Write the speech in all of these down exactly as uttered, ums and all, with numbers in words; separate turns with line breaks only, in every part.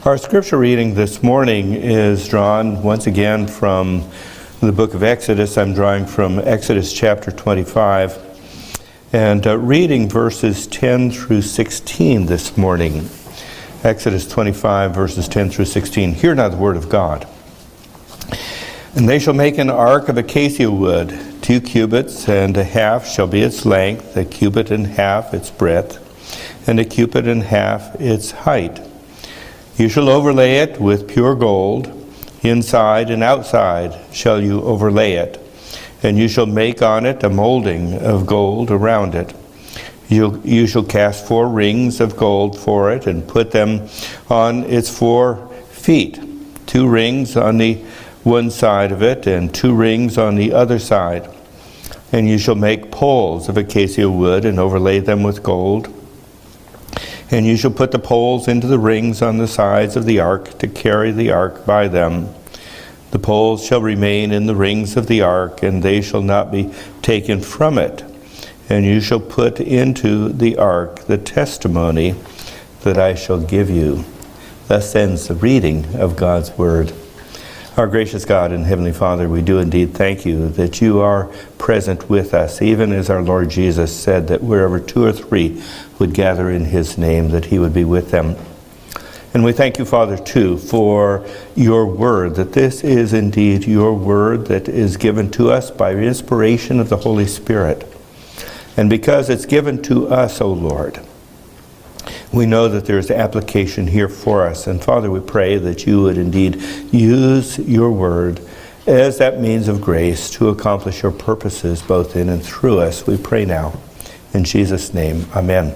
Our scripture reading this morning is drawn once again from the book of Exodus. I'm drawing from Exodus chapter twenty-five and uh, reading verses ten through sixteen this morning. Exodus twenty-five, verses ten through sixteen. Hear now the word of God. And they shall make an ark of acacia wood. Two cubits and a half shall be its length, a cubit and a half its breadth, and a cubit and a half its height. You shall overlay it with pure gold. Inside and outside shall you overlay it. And you shall make on it a molding of gold around it. You, you shall cast four rings of gold for it and put them on its four feet. Two rings on the one side of it and two rings on the other side. And you shall make poles of acacia wood and overlay them with gold. And you shall put the poles into the rings on the sides of the ark to carry the ark by them. The poles shall remain in the rings of the ark, and they shall not be taken from it. And you shall put into the ark the testimony that I shall give you. Thus ends the reading of God's word. Our gracious God and Heavenly Father, we do indeed thank you that you are present with us, even as our Lord Jesus said that wherever two or three would gather in his name, that he would be with them. And we thank you, Father, too, for your word, that this is indeed your word that is given to us by inspiration of the Holy Spirit. And because it's given to us, O Lord, we know that there's application here for us. And Father, we pray that you would indeed use your word as that means of grace to accomplish your purposes both in and through us. We pray now. In Jesus' name, amen.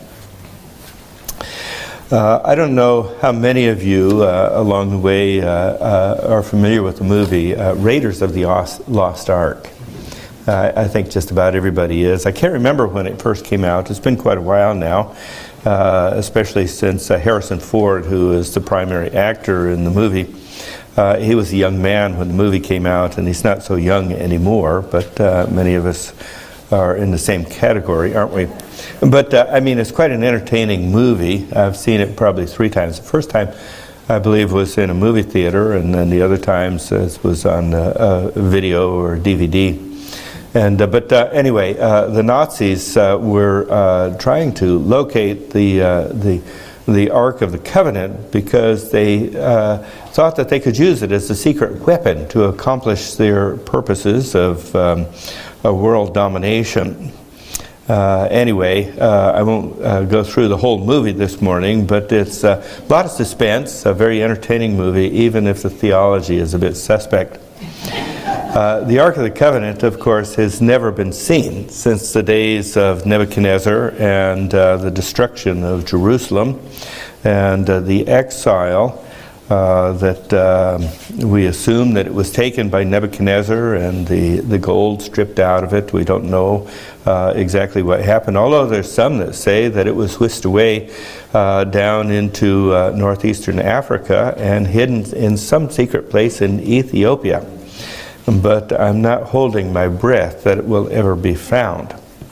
Uh, I don't know how many of you uh, along the way uh, uh, are familiar with the movie uh, Raiders of the Lost Ark. Uh, I think just about everybody is. I can't remember when it first came out. It's been quite a while now. Uh, especially since uh, Harrison Ford, who is the primary actor in the movie, uh, he was a young man when the movie came out, and he's not so young anymore, but uh, many of us are in the same category, aren't we? But, uh, I mean, it's quite an entertaining movie. I've seen it probably three times. The first time, I believe, was in a movie theater, and then the other times uh, it was on uh, a video or D V D. And, uh, but uh, anyway, uh, the Nazis uh, were uh, trying to locate the, uh, the, the Ark of the Covenant because they uh, thought that they could use it as a secret weapon to accomplish their purposes of um, a world domination. Uh, anyway, uh, I won't uh, go through the whole movie this morning, but it's uh, a lot of suspense, a very entertaining movie, even if the theology is a bit suspect. Uh, the Ark of the Covenant, of course, has never been seen since the days of Nebuchadnezzar and uh, the destruction of Jerusalem and uh, the exile uh, that uh, we assume that it was taken by Nebuchadnezzar and the, the gold stripped out of it. We don't know uh, exactly what happened, although there's some that say that it was whisked away uh, down into uh, northeastern Africa and hidden in some secret place in Ethiopia. But I'm not holding my breath that it will ever be found.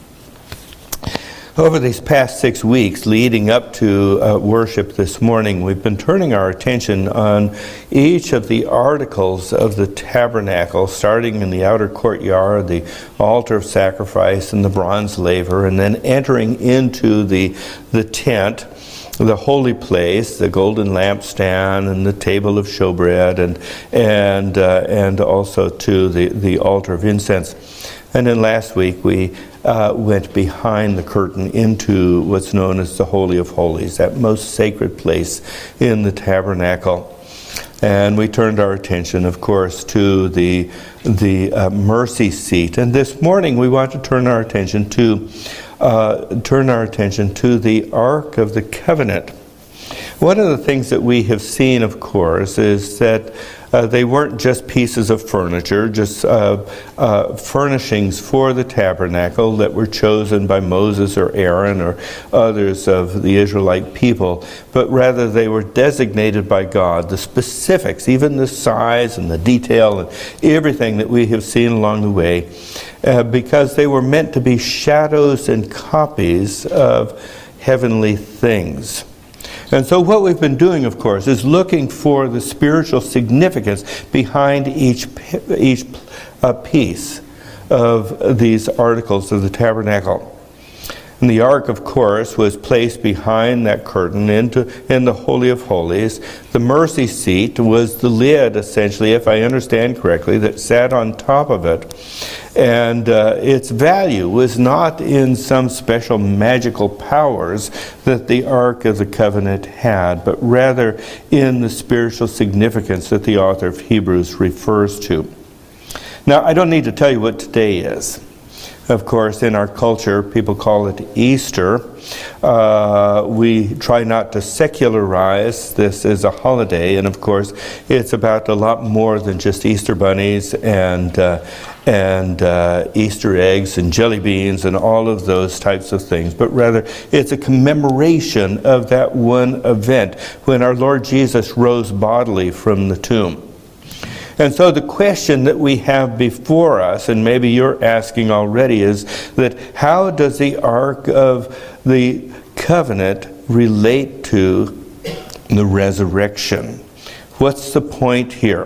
Over these past six weeks leading up to uh, worship this morning, we've been turning our attention on each of the articles of the tabernacle, starting in the outer courtyard, the altar of sacrifice, and the bronze laver, and then entering into the, the tent, the holy place, the golden lampstand, and the table of showbread, and and uh, and also to the, the altar of incense. And then last week we uh, went behind the curtain into what's known as the Holy of Holies, that most sacred place in the tabernacle. And we turned our attention, of course, to the the uh, mercy seat. And this morning we want to turn our attention to Uh, turn our attention to the Ark of the Covenant. One of the things that we have seen, of course, is that uh, they weren't just pieces of furniture, just uh, uh, furnishings for the tabernacle that were chosen by Moses or Aaron or others of the Israelite people, but rather they were designated by God, the specifics, even the size and the detail and everything that we have seen along the way, uh, because they were meant to be shadows and copies of heavenly things. And so what we've been doing, of course, is looking for the spiritual significance behind each, each uh, piece of these articles of the tabernacle. And the ark, of course, was placed behind that curtain into in the Holy of Holies. The mercy seat was the lid, essentially, if I understand correctly, that sat on top of it. And uh, its value was not in some special magical powers that the Ark of the Covenant had, but rather in the spiritual significance that the author of Hebrews refers to. Now, I don't need to tell you what today is. Of course, in our culture, people call it Easter. Uh, we try not to secularize this as a holiday, and of course, it's about a lot more than just Easter bunnies and uh, and uh, Easter eggs and jelly beans and all of those types of things, but rather it's a commemoration of that one event when our Lord Jesus rose bodily from the tomb. And so the question that we have before us, and maybe you're asking already, is that how does the Ark of the Covenant relate to the resurrection? What's the point here?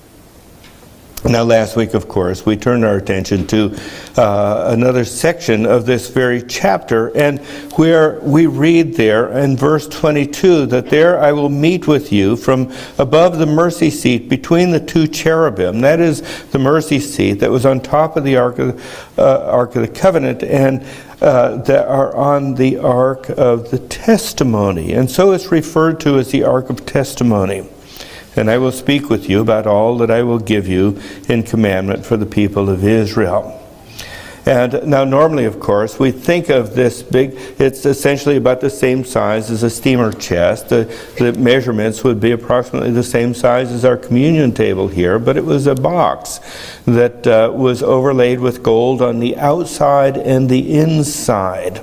Now, last week, of course, we turned our attention to uh, another section of this very chapter, and where we read there in verse twenty-two that there I will meet with you from above the mercy seat between the two cherubim. That is the mercy seat that was on top of the Ark of, uh, Ark of the Covenant, and uh, that are on the Ark of the Testimony. And so it's referred to as the Ark of Testimony. And I will speak with you about all that I will give you in commandment for the people of Israel. And now normally, of course, we think of this big, it's essentially about the same size as a steamer chest. The, the measurements would be approximately the same size as our communion table here, but it was a box that uh, was overlaid with gold on the outside and the inside.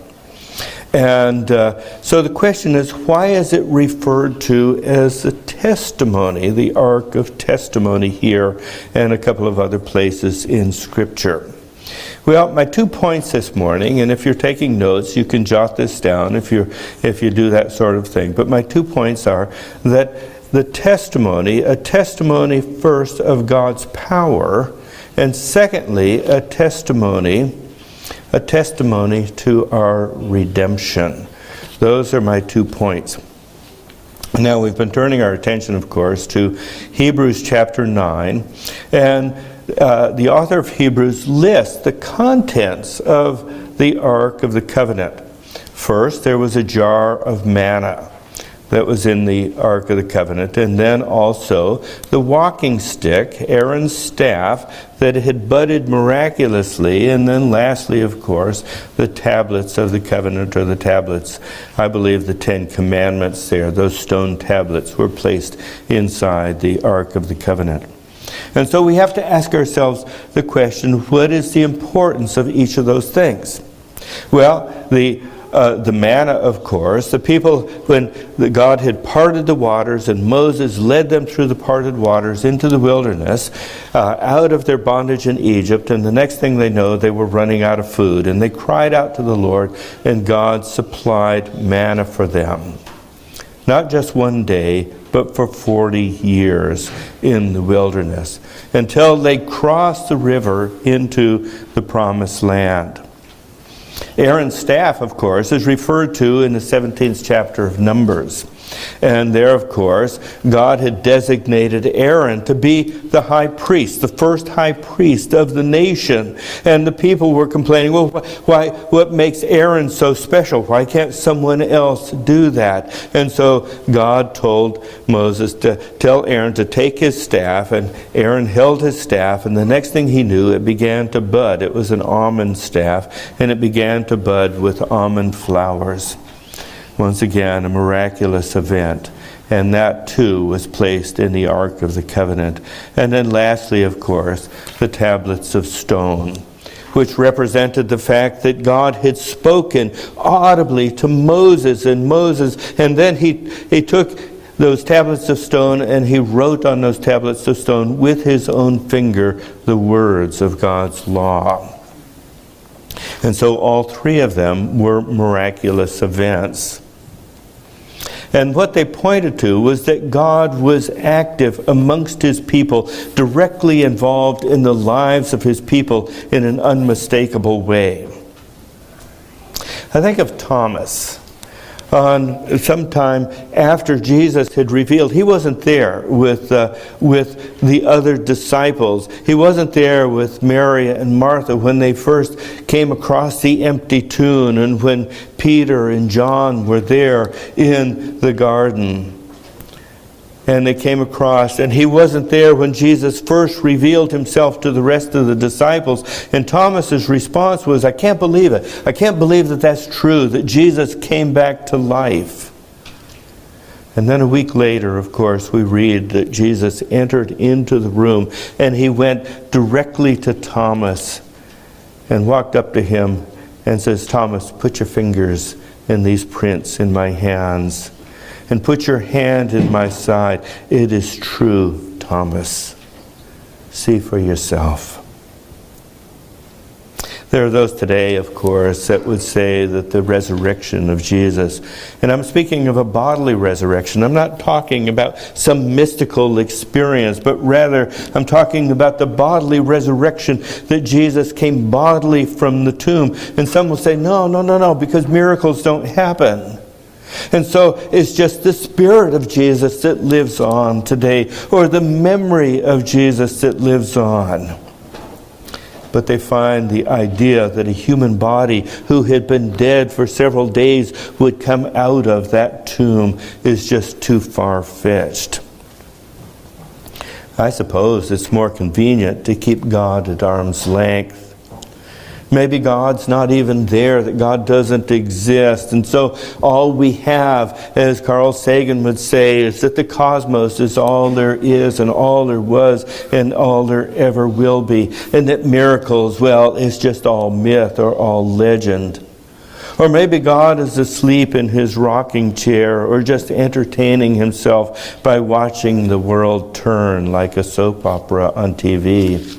And uh, so the question is, why is it referred to as the testimony, the Ark of Testimony here, and a couple of other places in Scripture? Well, my two points this morning, and if you're taking notes, you can jot this down if you if you do that sort of thing. But my two points are that the testimony, a testimony first of God's power, and secondly, a testimony a testimony to our redemption. Those are my two points. Now, we've been turning our attention, of course, to Hebrews chapter nine, and uh, the author of Hebrews lists the contents of the Ark of the Covenant. First, there was a jar of manna that was in the Ark of the Covenant, and then also the walking stick, Aaron's staff, that had budded miraculously, and then lastly, of course, the tablets of the covenant, or the tablets, I believe the Ten Commandments there, those stone tablets were placed inside the Ark of the Covenant. And so we have to ask ourselves the question, what is the importance of each of those things? Well, the Uh, the manna, of course, the people, when the God had parted the waters and Moses led them through the parted waters into the wilderness, uh, out of their bondage in Egypt, and the next thing they know, they were running out of food, and they cried out to the Lord, and God supplied manna for them. Not just one day, but for forty years in the wilderness, until they crossed the river into the promised land. Aaron's staff, of course, is referred to in the seventeenth chapter of Numbers. And there, of course, God had designated Aaron to be the high priest, the first high priest of the nation. And the people were complaining, well, why, what makes Aaron so special? Why can't someone else do that? And so God told Moses to tell Aaron to take his staff, and Aaron held his staff, and the next thing he knew, it began to bud. It was an almond staff, and it began to bud with almond flowers. Once again, a miraculous event. And that, too, was placed in the Ark of the Covenant. And then lastly, of course, the tablets of stone, which represented the fact that God had spoken audibly to Moses and Moses. And then he, he took those tablets of stone and he wrote on those tablets of stone with his own finger the words of God's law. And so all three of them were miraculous events. And what they pointed to was that God was active amongst his people, directly involved in the lives of his people in an unmistakable way. I think of Thomas. On sometime after Jesus had revealed, he wasn't there with uh, with the other disciples. He wasn't there with Mary and Martha when they first came across the empty tomb, and when Peter and John were there in the garden. And they came across, and he wasn't there when Jesus first revealed himself to the rest of the disciples. And Thomas's response was, I can't believe it. I can't believe that that's true, that Jesus came back to life. And then a week later, of course, we read that Jesus entered into the room, and he went directly to Thomas and walked up to him and says, Thomas, put your fingers in these prints in my hands. And put your hand in my side. It is true, Thomas. See for yourself. There are those today, of course, that would say that the resurrection of Jesus, and I'm speaking of a bodily resurrection. I'm not talking about some mystical experience, but rather I'm talking about the bodily resurrection, that Jesus came bodily from the tomb. And some will say, no, no, no, no, because miracles don't happen. And so it's just the Spirit of Jesus that lives on today, or the memory of Jesus that lives on. But they find the idea that a human body who had been dead for several days would come out of that tomb is just too far-fetched. I suppose it's more convenient to keep God at arm's length. Maybe God's not even there, that God doesn't exist. And so all we have, as Carl Sagan would say, is that the cosmos is all there is and all there was and all there ever will be. And that miracles, well, is just all myth or all legend. Or maybe God is asleep in his rocking chair, or just entertaining himself by watching the world turn like a soap opera on T V.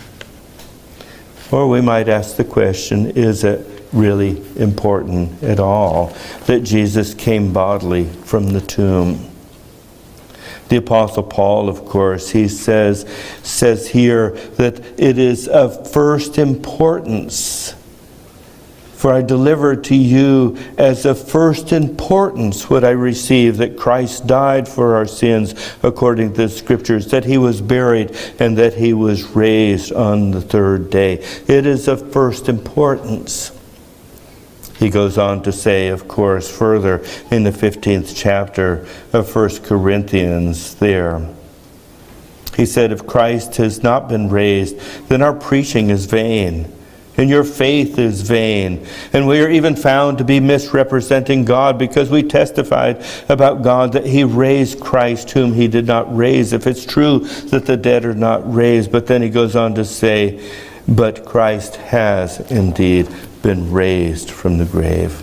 Or we might ask the question, is it really important at all that Jesus came bodily from the tomb? The Apostle Paul, of course, he says, says here that it is of first importance. For I delivered to you as of first importance what I received, that Christ died for our sins according to the Scriptures, that he was buried, and that he was raised on the third day. It is of first importance. He goes on to say, of course, further in the fifteenth chapter of First Corinthians there. He said, if Christ has not been raised, then our preaching is vain, and your faith is vain. And we are even found to be misrepresenting God, because we testified about God that he raised Christ whom he did not raise, if it's true that the dead are not raised. But then he goes on to say, but Christ has indeed been raised from the grave.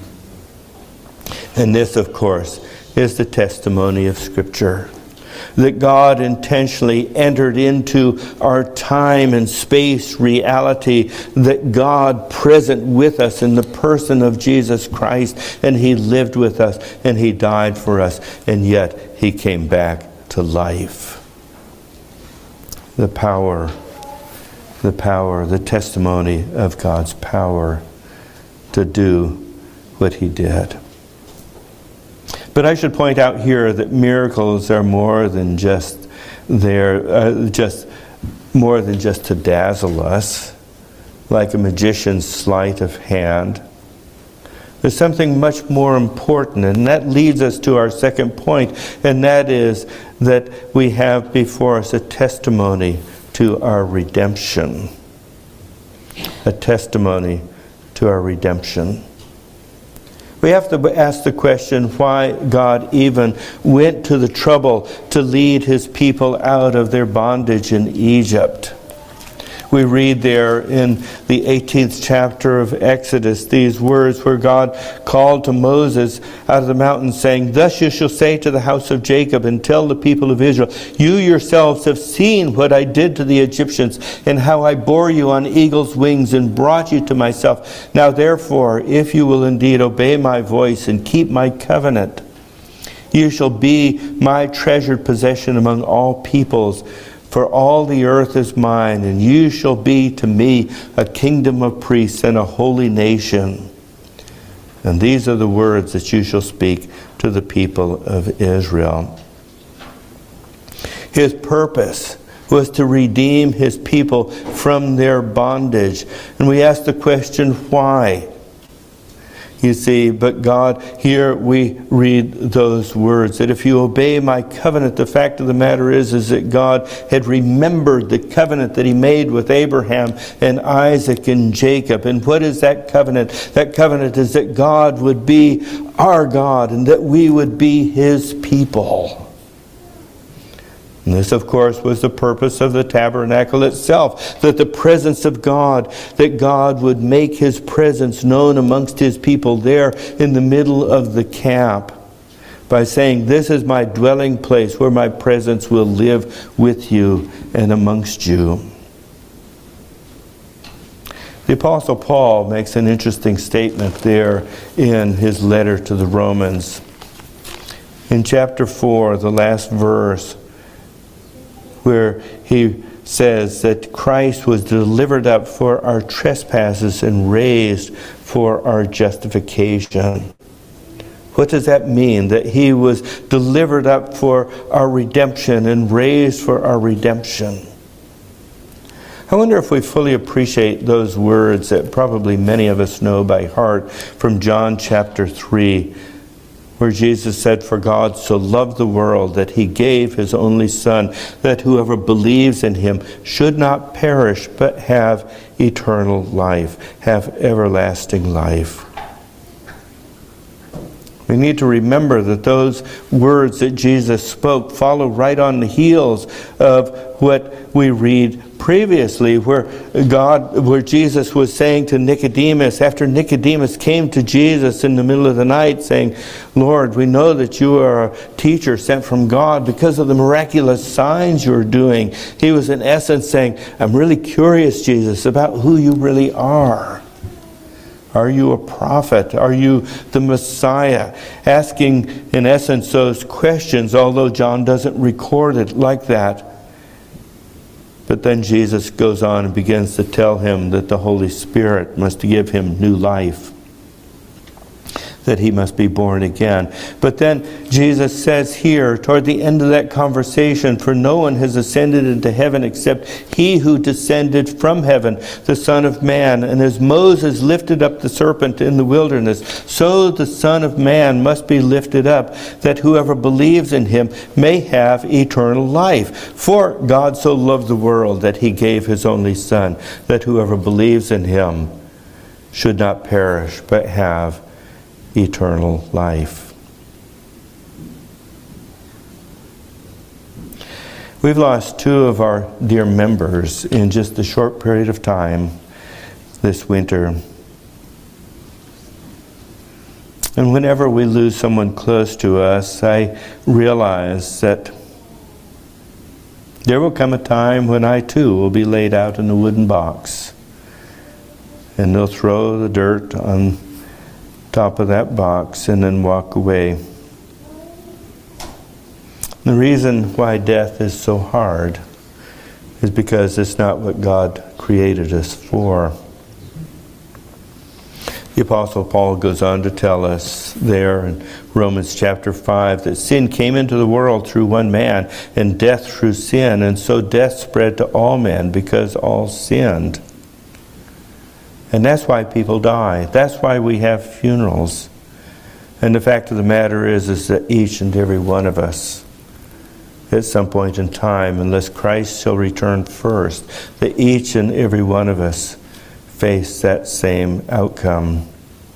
And this, of course, is the testimony of Scripture, that God intentionally entered into our time and space reality, that God present with us in the person of Jesus Christ, and he lived with us, and he died for us, and yet he came back to life. The power, the power, the testimony of God's power to do what he did. But I should point out here that miracles are more than just there, uh, just more than just to dazzle us, like a magician's sleight of hand. There's something much more important, and that leads us to our second point, and that is that we have before us a testimony to our redemption. A testimony to our redemption. We have to ask the question why God even went to the trouble to lead his people out of their bondage in Egypt. We read there in the eighteenth chapter of Exodus these words where God called to Moses out of the mountain, saying, thus you shall say to the house of Jacob and tell the people of Israel, you yourselves have seen what I did to the Egyptians, and how I bore you on eagle's wings and brought you to myself. Now therefore, if you will indeed obey my voice and keep my covenant, You shall be my treasured possession among all peoples, for all the earth is mine, and you shall be to me a kingdom of priests and a holy nation. And these are the words that you shall speak to the people of Israel. His purpose was to redeem his people from their bondage. And we ask the question, why? You see, but God, here we read those words, that if you obey my covenant, the fact of the matter is, is that God had remembered the covenant that he made with Abraham and Isaac and Jacob. And what is that covenant? That covenant is that God would be our God and that we would be his people. And this, of course, was the purpose of the tabernacle itself, that the presence of God, that God would make his presence known amongst his people there in the middle of the camp by saying, this is my dwelling place where my presence will live with you and amongst you. The Apostle Paul makes an interesting statement there in his letter to the Romans. In chapter four, the last verse, where he says that Christ was delivered up for our trespasses and raised for our justification. What does that mean? That he was delivered up for our redemption and raised for our redemption. I wonder if we fully appreciate those words that probably many of us know by heart from John chapter three, where Jesus said, for God so loved the world that he gave his only Son, that whoever believes in him should not perish, but have eternal life, have everlasting life. We need to remember that those words that Jesus spoke follow right on the heels of what we read previously, where God, where Jesus was saying to Nicodemus, after Nicodemus came to Jesus in the middle of the night saying, Lord, we know that you are a teacher sent from God because of the miraculous signs you're doing. He was in essence saying, I'm really curious, Jesus, about who you really are. Are you a prophet? Are you the Messiah? Asking, in essence, those questions, although John doesn't record it like that. But then Jesus goes on and begins to tell him that the Holy Spirit must give him new life, that he must be born again. But then Jesus says here, toward the end of that conversation, for no one has ascended into heaven except he who descended from heaven, the Son of Man. And as Moses lifted up the serpent in the wilderness, so the Son of Man must be lifted up, that whoever believes in him may have eternal life. For God so loved the world that he gave his only Son, that whoever believes in him should not perish, but have eternal life. We've lost two of our dear members in just a short period of time this winter. And whenever we lose someone close to us, I realize that there will come a time when I too will be laid out in a wooden box. And they'll throw the dirt on top of that box and then walk away. The reason why death is so hard is because it's not what God created us for. The Apostle Paul goes on to tell us there in Romans chapter five that sin came into the world through one man, and death through sin, and so death spread to all men because all sinned. And that's why people die. That's why we have funerals. And the fact of the matter is, is that each and every one of us, at some point in time, unless Christ shall return first, that each and every one of us face that same outcome.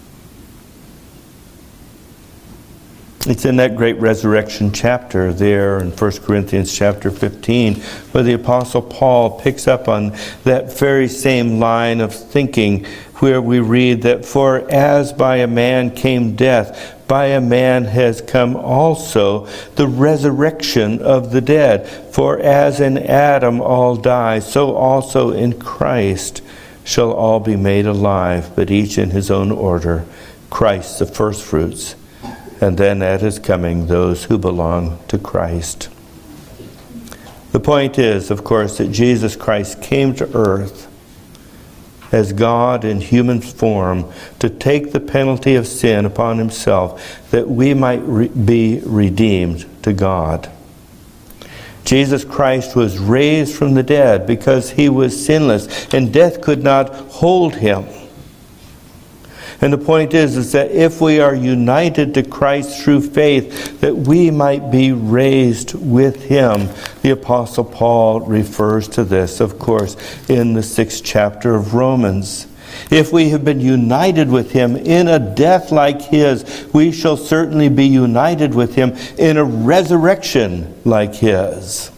It's in that great resurrection chapter there in First Corinthians chapter fifteen, where the Apostle Paul picks up on that very same line of thinking, where we read that, for as by a man came death, by a man has come also the resurrection of the dead. For as in Adam all die, so also in Christ shall all be made alive, but each in his own order. Christ the firstfruits, and then at his coming, those who belong to Christ. The point is, of course, that Jesus Christ came to earth as God in human form to take the penalty of sin upon himself that we might re- be redeemed to God. Jesus Christ was raised from the dead because he was sinless and death could not hold him. And the point is, is that if we are united to Christ through faith, that we might be raised with him. The Apostle Paul refers to this, of course, in the sixth chapter of Romans. If we have been united with him in a death like his, we shall certainly be united with him in a resurrection like his.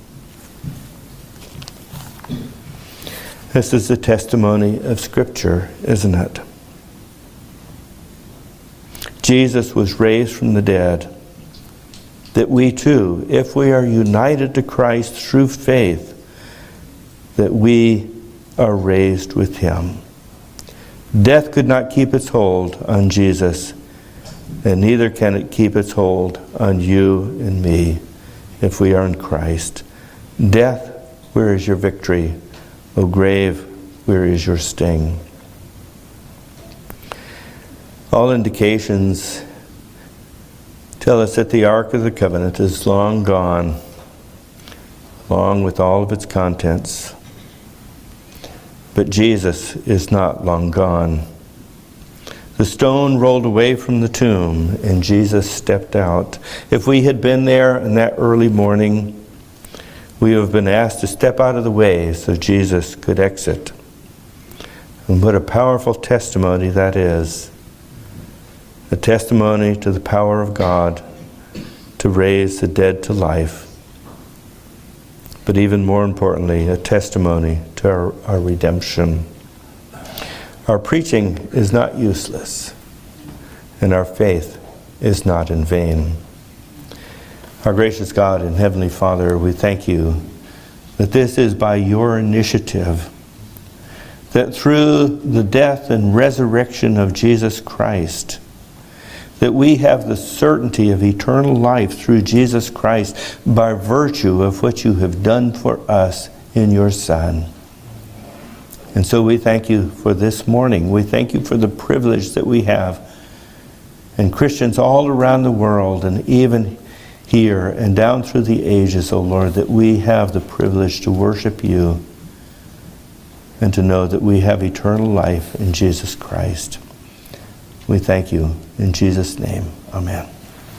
This is the testimony of Scripture, isn't it? Jesus was raised from the dead, that we too, if we are united to Christ through faith, that we are raised with him. Death could not keep its hold on Jesus, and neither can it keep its hold on you and me if we are in Christ. Death, where is your victory? O grave, where is your sting? All indications tell us that the Ark of the Covenant is long gone, along with all of its contents. But Jesus is not long gone. The stone rolled away from the tomb, and Jesus stepped out. If we had been there in that early morning, we would have been asked to step out of the way so Jesus could exit. And what a powerful testimony that is. A testimony to the power of God to raise the dead to life. But even more importantly, a testimony to our, our redemption. Our preaching is not useless, and our faith is not in vain. Our gracious God and Heavenly Father, we thank you that this is by your initiative, that through the death and resurrection of Jesus Christ, that we have the certainty of eternal life through Jesus Christ by virtue of what you have done for us in your Son. And so we thank you for this morning. We thank you for the privilege that we have. And Christians all around the world, and even here and down through the ages, O Lord, that we have the privilege to worship you and to know that we have eternal life in Jesus Christ. We thank you. In Jesus' name, amen.